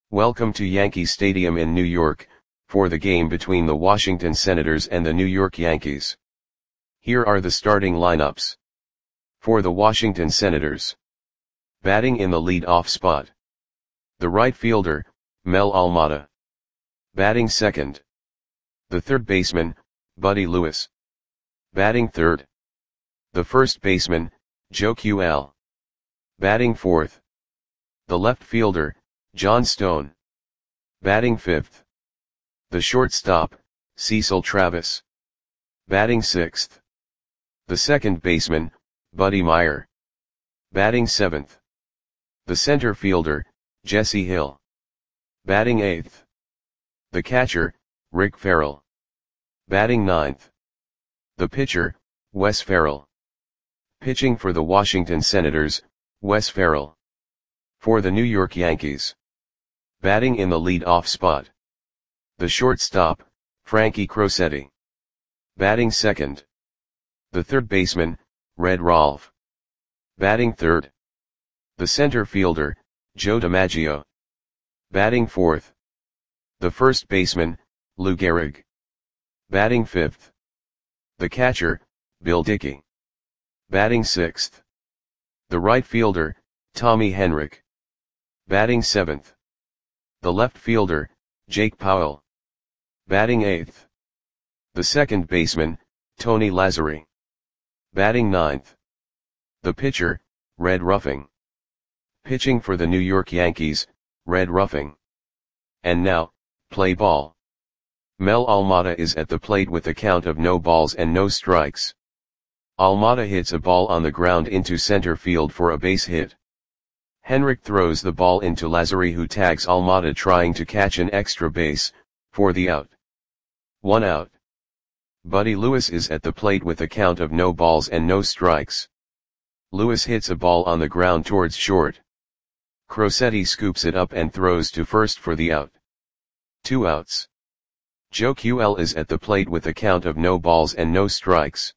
Welcome to Yankee Stadium in New York, for the game between the Washington Senators and the New York Yankees. Here are the starting lineups. For the Washington Senators. Batting in the lead-off spot. The right fielder, Mel Almada. Batting second. The third baseman, Buddy Lewis. Batting third. The first baseman, Joe QL. Batting fourth. The left fielder, John Stone. Batting fifth. The shortstop, Cecil Travis. Batting sixth. The second baseman, Buddy Meyer. Batting seventh. The center fielder, Jesse Hill. Batting eighth. The catcher, Rick Farrell. Batting ninth. The pitcher, Wes Farrell. Pitching for the Washington Senators, Wes Farrell. For the New York Yankees. Batting in the lead-off spot. The shortstop, Frankie Crosetti. Batting second. The third baseman, Red Rolfe. Batting third. The center fielder, Joe DiMaggio. Batting fourth. The first baseman, Lou Gehrig. Batting fifth. The catcher, Bill Dickey. Batting sixth. The right fielder, Tommy Henrich. Batting seventh. The left fielder, Jake Powell. Batting eighth. The second baseman, Tony Lazzeri. Batting ninth. The pitcher, Red Ruffing. Pitching for the New York Yankees, Red Ruffing. And now, play ball. Mel Almada is at the plate with a count of no balls and no strikes. Almada hits a ball on the ground into center field for a base hit. Henrich throws the ball into Lazzeri, who tags Almada trying to catch an extra base, for the out. 1 out. Buddy Lewis is at the plate with a count of no balls and no strikes. Lewis hits a ball on the ground towards short. Crosetti scoops it up and throws to first for the out. 2 outs. Joe QL is at the plate with a count of no balls and no strikes.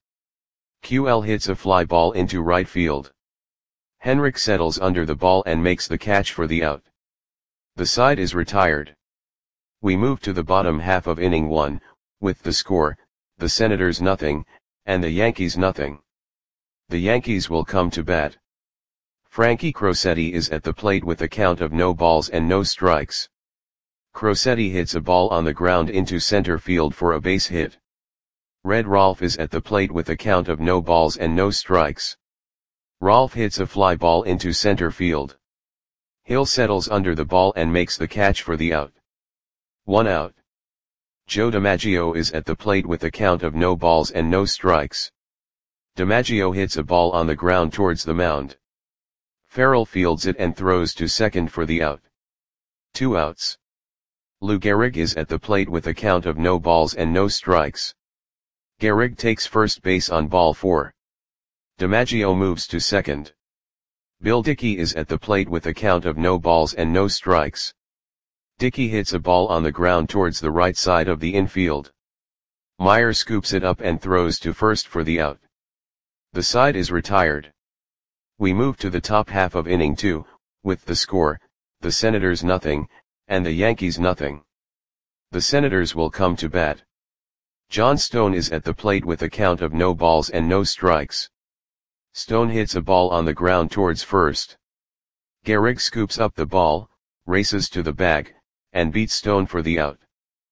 QL hits a fly ball into right field. Henrich settles under the ball and makes the catch for the out. The side is retired. We move to the bottom half of inning 1, with the score, the Senators nothing, and the Yankees nothing. The Yankees will come to bat. Frankie Crosetti is at the plate with a count of no balls and no strikes. Crosetti hits a ball on the ground into center field for a base hit. Red Rolfe is at the plate with a count of no balls and no strikes. Rolfe hits a fly ball into center field. Hill settles under the ball and makes the catch for the out. 1 out. Joe DiMaggio is at the plate with a count of no balls and no strikes. DiMaggio hits a ball on the ground towards the mound. Farrell fields it and throws to second for the out. 2 outs. Lou Gehrig is at the plate with a count of no balls and no strikes. Gehrig takes first base on ball 4. DiMaggio moves to second. Bill Dickey is at the plate with a count of no balls and no strikes. Dickey hits a ball on the ground towards the right side of the infield. Meyer scoops it up and throws to first for the out. The side is retired. We move to the top half of inning 2, with the score, the Senators nothing, and the Yankees nothing. The Senators will come to bat. John Stone is at the plate with a count of no balls and no strikes. Stone hits a ball on the ground towards first. Gehrig scoops up the ball, races to the bag, and beats Stone for the out.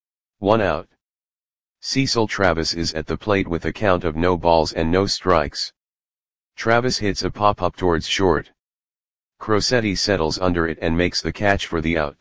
1 out. Cecil Travis is at the plate with a count of no balls and no strikes. Travis hits a pop-up towards short. Crosetti settles under it and makes the catch for the out.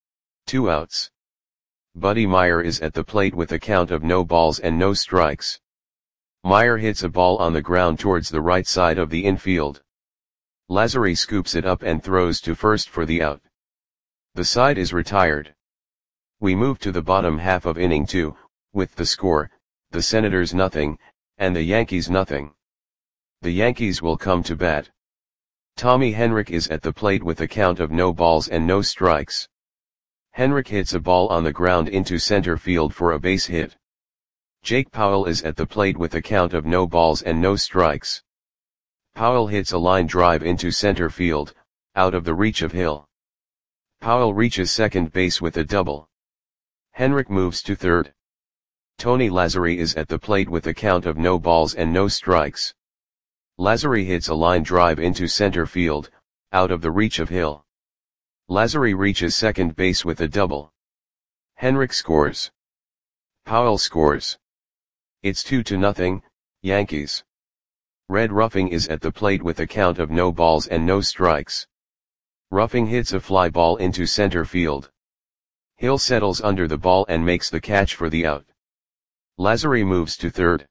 2 outs. Buddy Meyer is at the plate with a count of no balls and no strikes. Meyer hits a ball on the ground towards the right side of the infield. Lazzeri scoops it up and throws to first for the out. The side is retired. We move to the bottom half of inning 2, with the score, the Senators nothing, and the Yankees nothing. The Yankees will come to bat. Tommy Henrich is at the plate with a count of no balls and no strikes. Henrich hits a ball on the ground into center field for a base hit. Jake Powell is at the plate with a count of no balls and no strikes. Powell hits a line drive into center field, out of the reach of Hill. Powell reaches second base with a double. Henrik moves to third. Tony Lazzari is at the plate with a count of no balls and no strikes. Lazzari hits a line drive into center field, out of the reach of Hill. Lazzari reaches second base with a double. Henrik scores. Powell scores. It's 2-0, Yankees. Red Ruffing is at the plate with a count of no balls and no strikes. Ruffing hits a fly ball into center field. Hill settles under the ball and makes the catch for the out. Lazzari moves to third.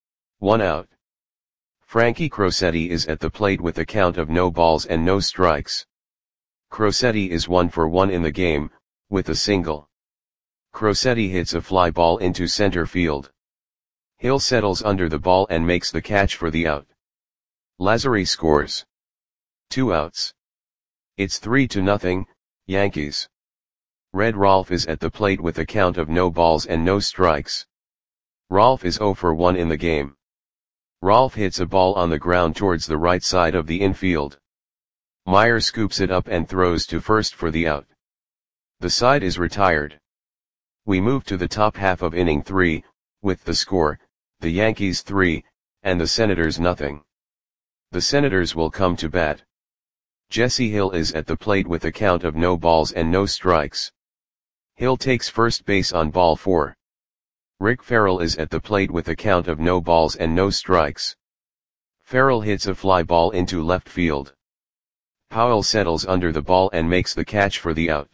1 out. Frankie Crosetti is at the plate with a count of no balls and no strikes. Crosetti is 1 for 1 in the game, with a single. Crosetti hits a fly ball into center field. Hill settles under the ball and makes the catch for the out. Lazzari scores. 2 outs. It's 3-0, Yankees. Red Rolf is at the plate with a count of no balls and no strikes. Rolf is 0 for 1 in the game. Rolf hits a ball on the ground towards the right side of the infield. Meyer scoops it up and throws to first for the out. The side is retired. We move to the top half of inning 3, with the score, the Yankees 3, and the Senators nothing. The Senators will come to bat. Jesse Hill is at the plate with a count of no balls and no strikes. Hill takes first base on ball 4. Rick Farrell is at the plate with a count of no balls and no strikes. Farrell hits a fly ball into left field. Powell settles under the ball and makes the catch for the out.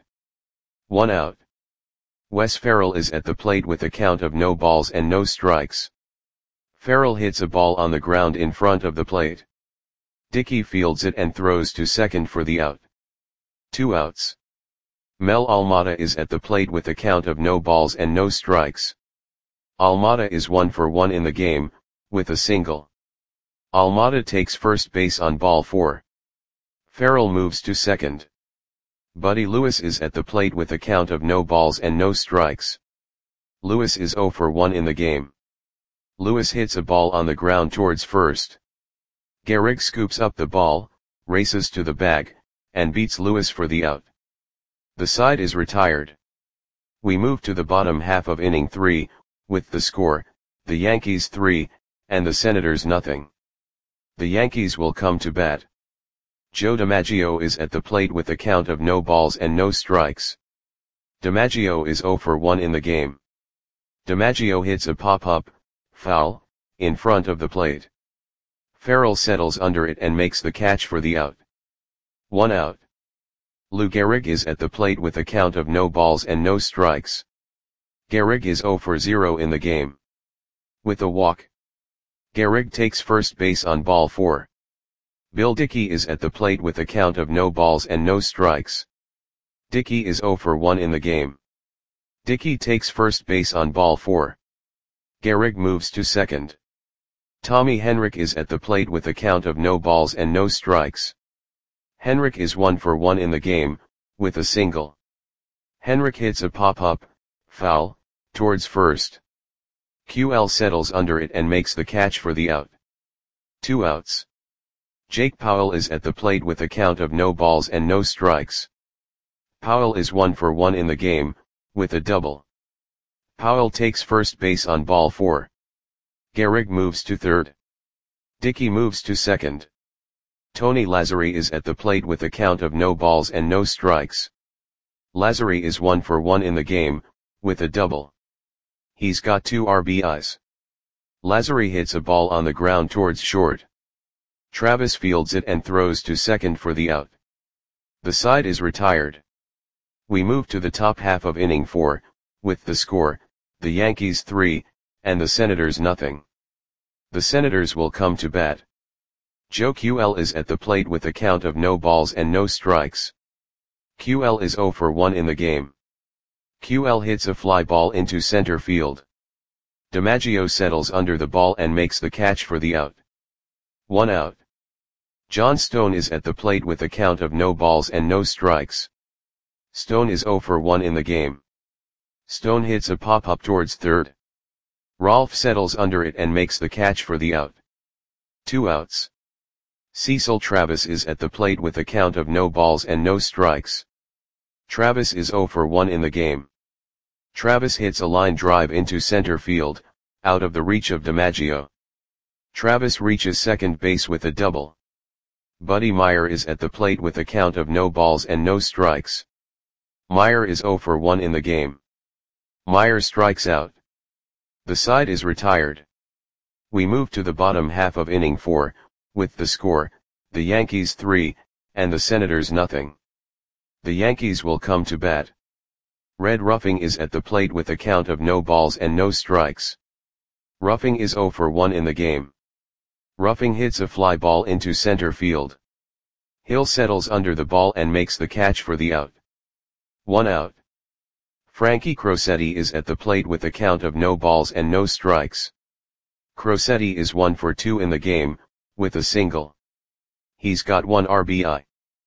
1 out. Wes Farrell is at the plate with a count of no balls and no strikes. Farrell hits a ball on the ground in front of the plate. Dickey fields it and throws to second for the out. 2 outs. Mel Almada is at the plate with a count of no balls and no strikes. Almada is 1 for 1 in the game, with a single. Almada takes first base on ball 4. Farrell moves to second. Buddy Lewis is at the plate with a count of no balls and no strikes. Lewis is 0 for 1 in the game. Lewis hits a ball on the ground towards first. Gehrig scoops up the ball, races to the bag, and beats Lewis for the out. The side is retired. We move to the bottom half of inning 3, with the score, the Yankees 3, and the Senators nothing. The Yankees will come to bat. Joe DiMaggio is at the plate with a count of no balls and no strikes. DiMaggio is 0 for 1 in the game. DiMaggio hits a pop-up, foul, in front of the plate. Farrell settles under it and makes the catch for the out. 1 out. Lou Gehrig is at the plate with a count of no balls and no strikes. Gehrig is 0 for 0 in the game. With a walk. Gehrig takes first base on ball 4. Bill Dickey is at the plate with a count of no balls and no strikes. Dickey is 0 for 1 in the game. Dickey takes first base on ball 4. Gehrig moves to second. Tommy Henrik is at the plate with a count of no balls and no strikes. Henrik is 1 for 1 in the game, with a single. Henrik hits a pop-up, foul, towards first. QL settles under it and makes the catch for the out. 2 outs. Jake Powell is at the plate with a count of no balls and no strikes. Powell is 1 for 1 in the game, with a double. Powell takes first base on ball 4. Gehrig moves to third. Dickey moves to second. Tony Lazzari is at the plate with a count of no balls and no strikes. Lazzari is 1 for 1 in the game, with a double. He's got 2 RBIs. Lazzari hits a ball on the ground towards short. Travis fields it and throws to second for the out. The side is retired. We move to the top half of inning 4, with the score, the Yankees 3, and the Senators nothing. The Senators will come to bat. Joe QL is at the plate with a count of no balls and no strikes. QL is 0 for 1 in the game. QL hits a fly ball into center field. DiMaggio settles under the ball and makes the catch for the out. 1 out. John Stone is at the plate with a count of no balls and no strikes. Stone is 0 for 1 in the game. Stone hits a pop-up towards third. Rolf settles under it and makes the catch for the out. 2 outs. Cecil Travis is at the plate with a count of no balls and no strikes. Travis is 0 for 1 in the game. Travis hits a line drive into center field, out of the reach of DiMaggio. Travis reaches second base with a double. Buddy Meyer is at the plate with a count of no balls and no strikes. Meyer is 0 for 1 in the game. Meyer strikes out. The side is retired. We move to the bottom half of inning 4, with the score, the Yankees 3, and the Senators nothing. The Yankees will come to bat. Red Ruffing is at the plate with a count of no balls and no strikes. Ruffing is 0 for 1 in the game. Ruffing hits a fly ball into center field. Hill settles under the ball and makes the catch for the out. 1 out. Frankie Crosetti is at the plate with a count of no balls and no strikes. Crosetti is 1 for 2 in the game, with a single. He's got 1 RBI.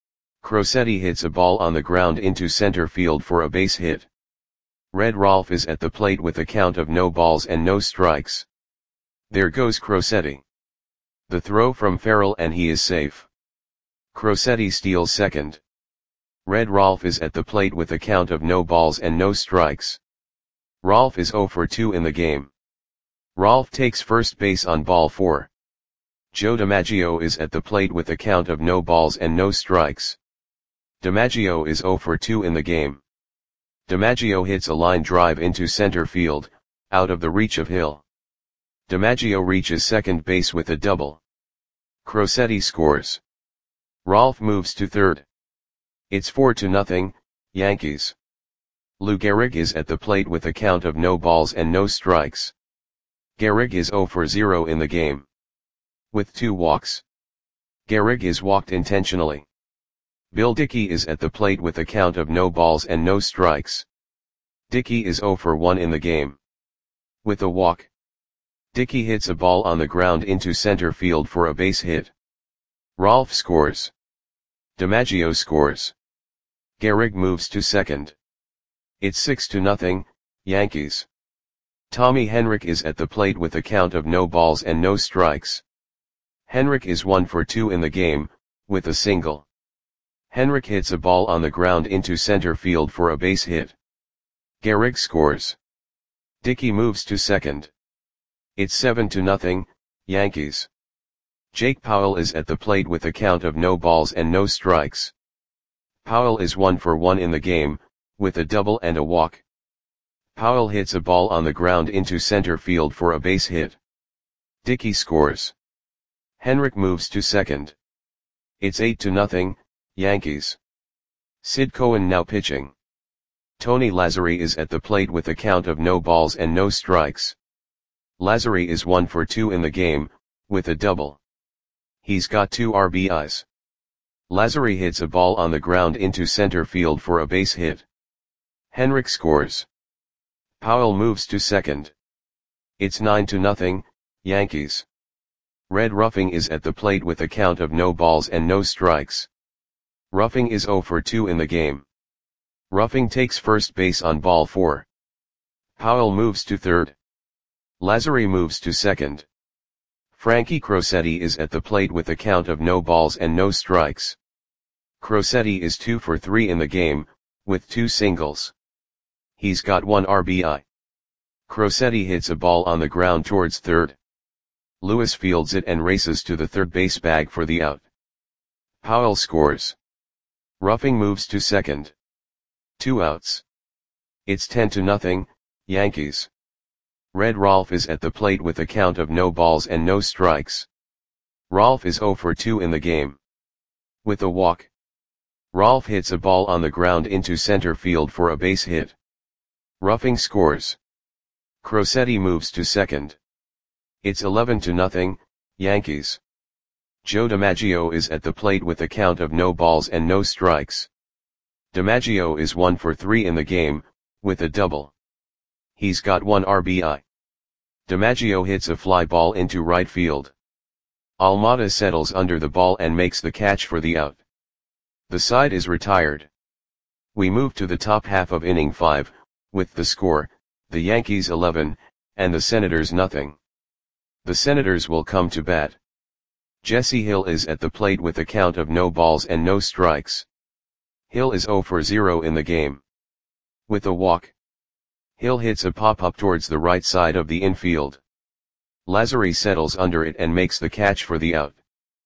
Crosetti hits a ball on the ground into center field for a base hit. Red Rolf is at the plate with a count of no balls and no strikes. There goes Crosetti. The throw from Farrell and he is safe. Crosetti steals second. Red Rolf is at the plate with a count of no balls and no strikes. Rolf is 0 for 2 in the game. Rolf takes first base on ball 4. Joe DiMaggio is at the plate with a count of no balls and no strikes. DiMaggio is 0 for 2 in the game. DiMaggio hits a line drive into center field, out of the reach of Hill. DiMaggio reaches second base with a double. Crosetti scores. Rolf moves to third. It's 4-0, Yankees. Lou Gehrig is at the plate with a count of no balls and no strikes. Gehrig is 0 for 0 in the game. With 2 walks. Gehrig is walked intentionally. Bill Dickey is at the plate with a count of no balls and no strikes. Dickey is 0 for 1 in the game. With a walk. Dickey hits a ball on the ground into center field for a base hit. Rolf scores. DiMaggio scores. Gehrig moves to second. It's 6-0, Yankees. Tommy Henrich is at the plate with a count of no balls and no strikes. Henrich is 1 for 2 in the game, with a single. Henrich hits a ball on the ground into center field for a base hit. Gehrig scores. Dickey moves to second. It's 7-0, Yankees. Jake Powell is at the plate with a count of no balls and no strikes. Powell is 1 for 1 in the game, with a double and a walk. Powell hits a ball on the ground into center field for a base hit. Dickey scores. Henrich moves to second. It's 8-0, Yankees. Sid Cohen now pitching. Tony Lazzeri is at the plate with a count of no balls and no strikes. Lazzeri is 1 for 2 in the game, with a double. He's got 2 RBIs. Lazzeri hits a ball on the ground into center field for a base hit. Henrich scores. Powell moves to second. It's 9-0, Yankees. Red Ruffing is at the plate with a count of no balls and no strikes. Ruffing is 0 for 2 in the game. Ruffing takes first base on ball 4. Powell moves to third. Lazzeri moves to second. Frankie Crosetti is at the plate with a count of no balls and no strikes. Crosetti is 2 for 3 in the game, with 2 singles. He's got 1 RBI. Crosetti hits a ball on the ground towards third. Lewis fields it and races to the third base bag for the out. Powell scores. Ruffing moves to second. 2 outs. It's 10-0, Yankees. Red Rolf is at the plate with a count of no balls and no strikes. Rolf is 0 for 2 in the game. With a walk. Rolf hits a ball on the ground into center field for a base hit. Ruffing scores. Crosetti moves to second. It's 11-0, Yankees. Joe DiMaggio is at the plate with a count of no balls and no strikes. DiMaggio is 1 for 3 in the game, with a double. He's got 1 RBI. DiMaggio hits a fly ball into right field. Almada settles under the ball and makes the catch for the out. The side is retired. We move to the top half of inning 5, with the score, the Yankees 11, and the Senators nothing. The Senators will come to bat. Jesse Hill is at the plate with a count of no balls and no strikes. Hill is 0 for 0 in the game. With a walk, Hill hits a pop-up towards the right side of the infield. Lazzari settles under it and makes the catch for the out.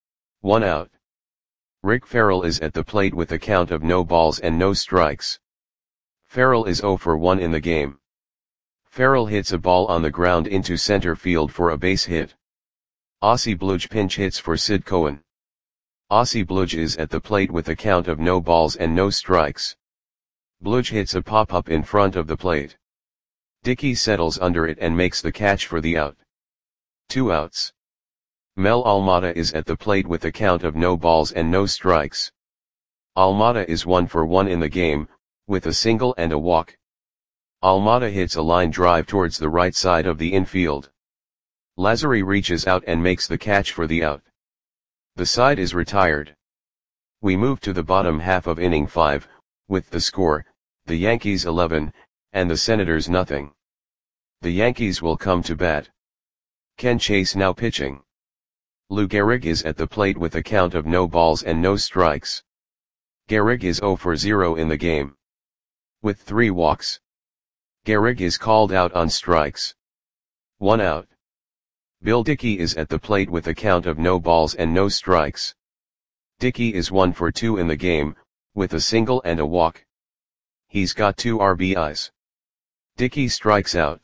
1 out. Rick Farrell is at the plate with a count of no balls and no strikes. Farrell is 0 for 1 in the game. Farrell hits a ball on the ground into center field for a base hit. Ossie Bluge pinch hits for Sid Cohen. Ossie Bluge is at the plate with a count of no balls and no strikes. Bluge hits a pop-up in front of the plate. Dickey settles under it and makes the catch for the out. 2 outs. Mel Almada is at the plate with a count of no balls and no strikes. Almada is 1 for 1 in the game, with a single and a walk. Almada hits a line drive towards the right side of the infield. Lazzari reaches out and makes the catch for the out. The side is retired. We move to the bottom half of inning 5, with the score, the Yankees 11, and the Senators nothing. The Yankees will come to bat. Ken Chase now pitching. Lou Gehrig is at the plate with a count of no balls and no strikes. Gehrig is 0 for 0 in the game. With 3 walks, Gehrig is called out on strikes. 1 out. Bill Dickey is at the plate with a count of no balls and no strikes. Dickey is 1 for 2 in the game, with a single and a walk. He's got 2 RBIs. Dickey strikes out.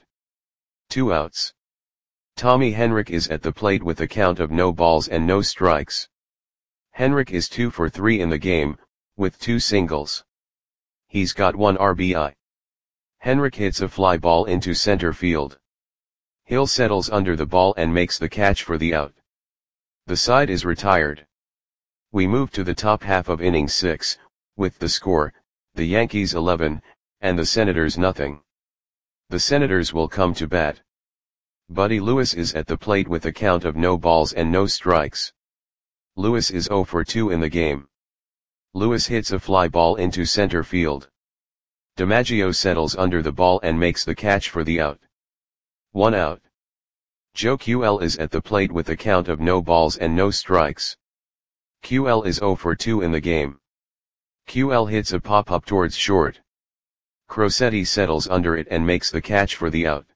2 outs. Tommy Henrich is at the plate with a count of no balls and no strikes. Henrich is 2 for 3 in the game, with 2 singles. He's got 1 RBI. Henrich hits a fly ball into center field. Hill settles under the ball and makes the catch for the out. The side is retired. We move to the top half of inning 6, with the score, the Yankees 11, and the Senators nothing. The Senators will come to bat. Buddy Lewis is at the plate with a count of no balls and no strikes. Lewis is 0 for 2 in the game. Lewis hits a fly ball into center field. DiMaggio settles under the ball and makes the catch for the out. 1 out. Joe QL is at the plate with a count of no balls and no strikes. QL is 0 for 2 in the game. QL hits a pop-up towards short. Crosetti settles under it and makes the catch for the out.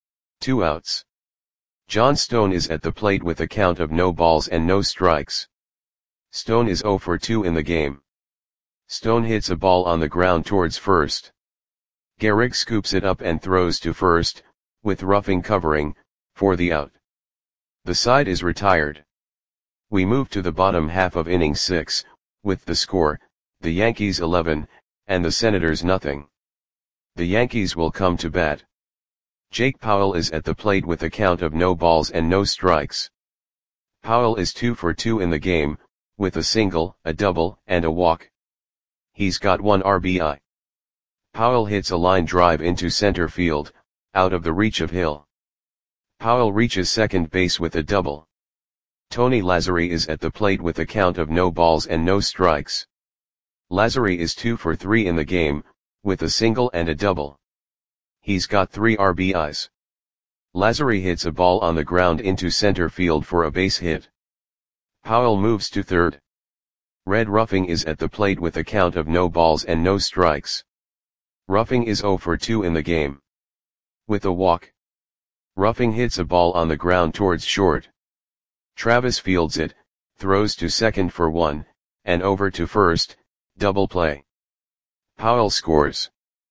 2 outs. John Stone is at the plate with a count of no balls and no strikes. Stone is 0 for 2 in the game. Stone hits a ball on the ground towards first. Gehrig scoops it up and throws to first, with roughing covering, for the out. The side is retired. We move to the bottom half of inning 6, with the score, the Yankees 11, and the Senators nothing. The Yankees will come to bat. Jake Powell is at the plate with a count of no balls and no strikes. Powell is 2 for 2 in the game, with a single, a double, and a walk. He's got 1 RBI. Powell hits a line drive into center field, out of the reach of Hill. Powell reaches second base with a double. Tony Lazzari is at the plate with a count of no balls and no strikes. Lazzari is 2 for 3 in the game, with a single and a double. He's got 3 RBIs. Lazzari hits a ball on the ground into center field for a base hit. Powell moves to third. Red Ruffing is at the plate with a count of no balls and no strikes. Ruffing is 0 for 2 in the game. With a walk, Ruffing hits a ball on the ground towards short. Travis fields it, throws to second for 1, and over to first, double play. Powell scores.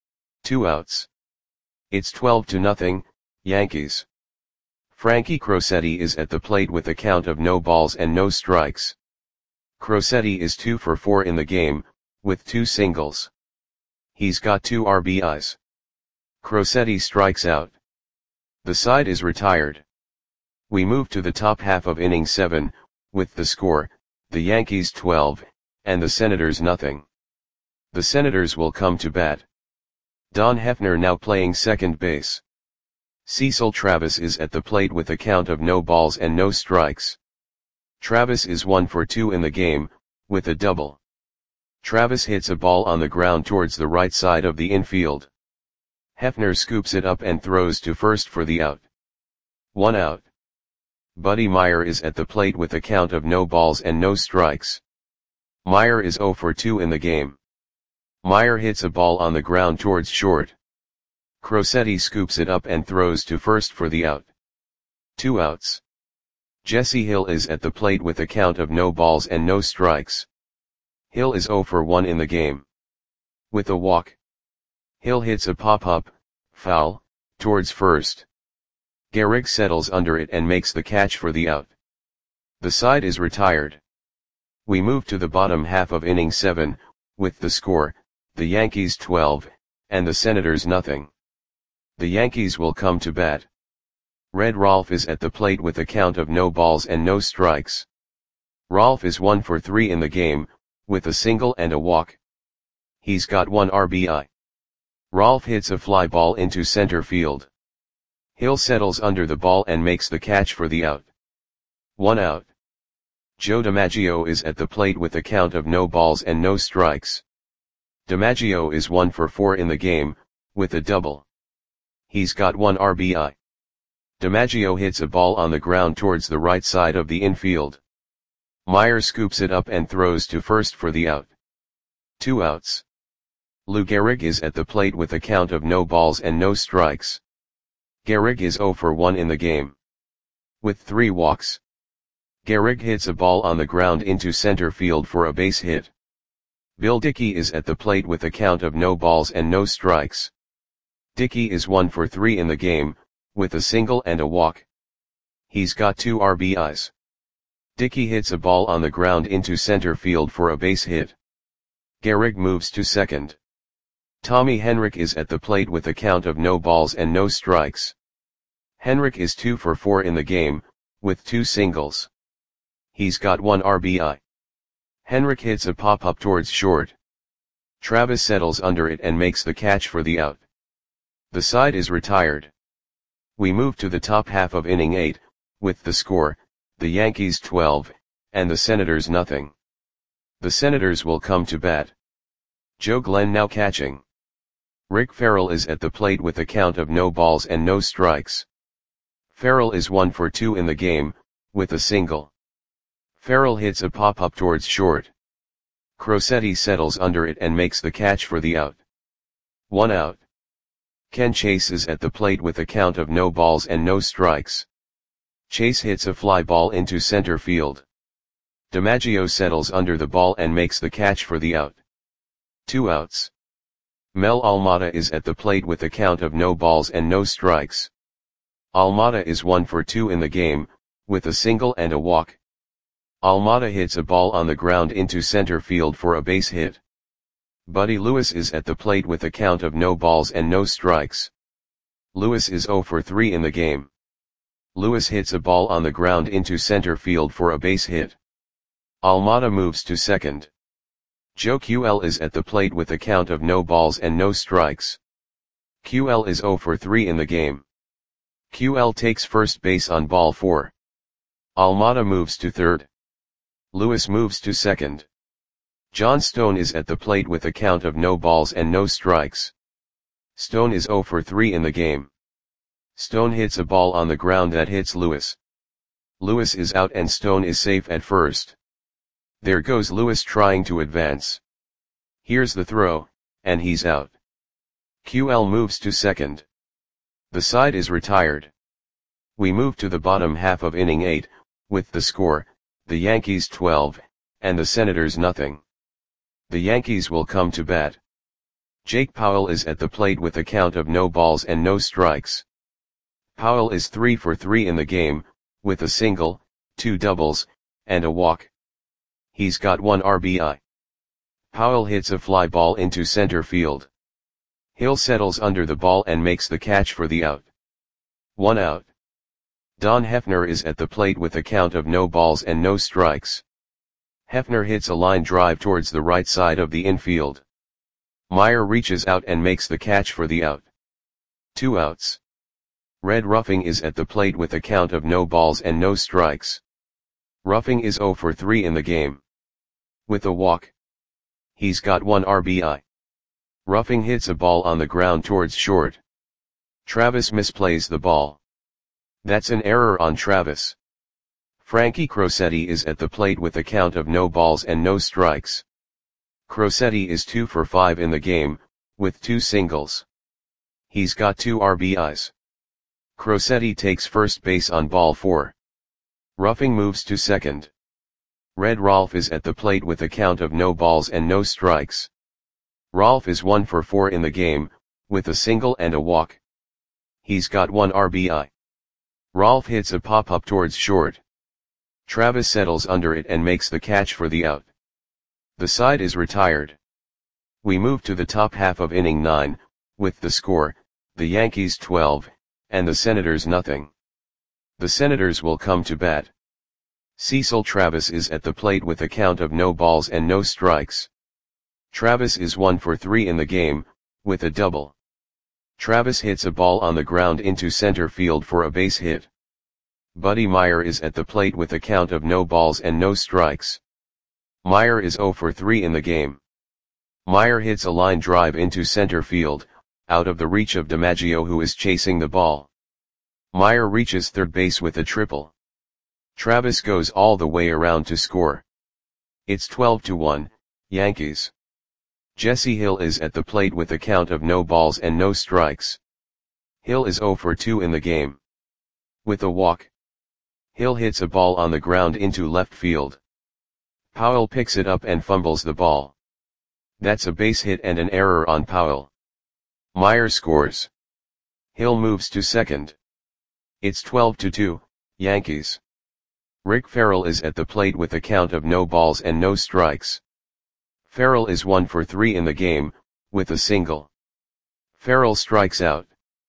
2 outs. It's 12-0, Yankees. Frankie Crosetti is at the plate with a count of no balls and no strikes. Crosetti is 2 for 4 in the game, with 2 singles. He's got 2 RBIs. Crosetti strikes out. The side is retired. We move to the top half of inning 7, with the score, the Yankees 12, and the Senators nothing. The Senators will come to bat. Don Hefner now playing second base. Cecil Travis is at the plate with a count of no balls and no strikes. Travis is 1 for 2 in the game, with a double. Travis hits a ball on the ground towards the right side of the infield. Hefner scoops it up and throws to first for the out. 1 out. Buddy Meyer is at the plate with a count of no balls and no strikes. Meyer is 0 for 2 in the game. Meyer hits a ball on the ground towards short. Crosetti scoops it up and throws to first for the out. 2 outs. Jesse Hill is at the plate with a count of no balls and no strikes. Hill is 0 for 1 in the game. With a walk. Hill hits a pop-up, foul, towards first. Gehrig settles under it and makes the catch for the out. The side is retired. We move to the bottom half of inning 7, with the score, the Yankees 12, and the Senators nothing. The Yankees will come to bat. Red Rolf is at the plate with a count of no balls and no strikes. Rolf is 1 for 3 in the game, with a single and a walk. He's got 1 RBI. Rolf hits a fly ball into center field. Hill settles under the ball and makes the catch for the out. 1 out. Joe DiMaggio is at the plate with a count of no balls and no strikes. DiMaggio is 1 for 4 in the game, with a double. He's got 1 RBI. DiMaggio hits a ball on the ground towards the right side of the infield. Meyer scoops it up and throws to first for the out. 2 outs. Lou Gehrig is at the plate with a count of no balls and no strikes. Gehrig is 0 for 1 in the game. With 3 walks. Gehrig hits a ball on the ground into center field for a base hit. Bill Dickey is at the plate with a count of no balls and no strikes. Dickey is 1 for 3 in the game, with a single and a walk. He's got 2 RBIs. Dickey hits a ball on the ground into center field for a base hit. Gehrig moves to second. Tommy Henrich is at the plate with a count of no balls and no strikes. Henrich is 2 for 4 in the game, with 2 singles. He's got 1 RBI. Henrich hits a pop-up towards short. Travis settles under it and makes the catch for the out. The side is retired. We move to the top half of inning 8, with the score, the Yankees 12, and the Senators nothing. The Senators will come to bat. Joe Glenn now catching. Rick Farrell is at the plate with a count of no balls and no strikes. Farrell is 1 for 2 in the game, with a single. Farrell hits a pop-up towards short. Crosetti settles under it and makes the catch for the out. 1 out. Ken Chase is at the plate with a count of no balls and no strikes. Chase hits a fly ball into center field. DiMaggio settles under the ball and makes the catch for the out. 2 outs. Mel Almada is at the plate with a count of no balls and no strikes. Almada is 1 for 2 in the game, with a single and a walk. Almada hits a ball on the ground into center field for a base hit. Buddy Lewis is at the plate with a count of no balls and no strikes. Lewis is 0 for 3 in the game. Lewis hits a ball on the ground into center field for a base hit. Almada moves to second. Joe QL is at the plate with a count of no balls and no strikes. QL is 0 for 3 in the game. QL takes first base on ball 4. Almada moves to third. Lewis moves to second. John Stone is at the plate with a count of no balls and no strikes. Stone is 0 for 3 in the game. Stone hits a ball on the ground that hits Lewis. Lewis is out and Stone is safe at first. There goes Lewis trying to advance. Here's the throw, and he's out. QL moves to second. The side is retired. We move to the bottom half of inning 8, with the score, the Yankees 12, and the Senators nothing. The Yankees will come to bat. Jake Powell is at the plate with a count of no balls and no strikes. Powell is 3 for 3 in the game, with a single, 2 doubles, and a walk. He's got 1 RBI. Powell hits a fly ball into center field. Hill settles under the ball and makes the catch for the out. 1 out. Don Hefner is at the plate with a count of no balls and no strikes. Hefner hits a line drive towards the right side of the infield. Meyer reaches out and makes the catch for the out. 2 outs. Red Ruffing is at the plate with a count of no balls and no strikes. Ruffing is 0 for 3 in the game. With a walk. He's got 1 RBI. Ruffing hits a ball on the ground towards short. Travis misplays the ball. That's an error on Travis. Frankie Crosetti is at the plate with a count of no balls and no strikes. Crosetti is 2 for 5 in the game, with 2 singles. He's got 2 RBIs. Crosetti takes first base on ball 4. Ruffing moves to second. Red Rolf is at the plate with a count of no balls and no strikes. Rolf is 1 for 4 in the game, with a single and a walk. He's got 1 RBI. Rolf hits a pop-up towards short. Travis settles under it and makes the catch for the out. The side is retired. We move to the top half of inning 9, with the score, the Yankees 12, and the Senators nothing. The Senators will come to bat. Cecil Travis is at the plate with a count of no balls and no strikes. Travis is 1 for 3 in the game, with a double. Travis hits a ball on the ground into center field for a base hit. Buddy Meyer is at the plate with a count of no balls and no strikes. Meyer is 0 for 3 in the game. Meyer hits a line drive into center field, out of the reach of DiMaggio who is chasing the ball. Meyer reaches third base with a triple. Travis goes all the way around to score. It's 12-1, Yankees. Jesse Hill is at the plate with a count of no balls and no strikes. Hill is 0 for 2 in the game. With a walk. Hill hits a ball on the ground into left field. Powell picks it up and fumbles the ball. That's a base hit and an error on Powell. Meyer scores. Hill moves to second. It's 12-2, Yankees. Rick Farrell is at the plate with a count of no balls and no strikes. Farrell is 1 for 3 in the game, with a single. Farrell strikes out.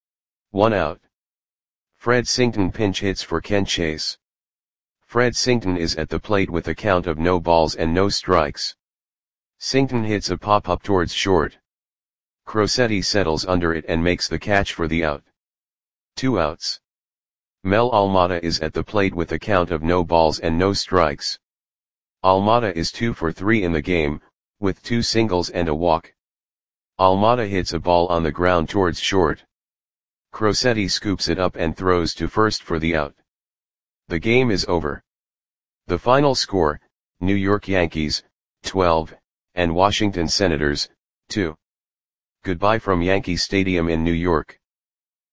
1 out. Fred Sington pinch hits for Ken Chase. Fred Sington is at the plate with a count of no balls and no strikes. Sington hits a pop-up towards short. Crosetti settles under it and makes the catch for the out. 2 outs. Mel Almada is at the plate with a count of no balls and no strikes. Almada is 2 for 3 in the game, with 2 singles and a walk. Almada hits a ball on the ground towards short. Crosetti scoops it up and throws to first for the out. The game is over. The final score, New York Yankees, 12, and Washington Senators, 2. Goodbye from Yankee Stadium in New York.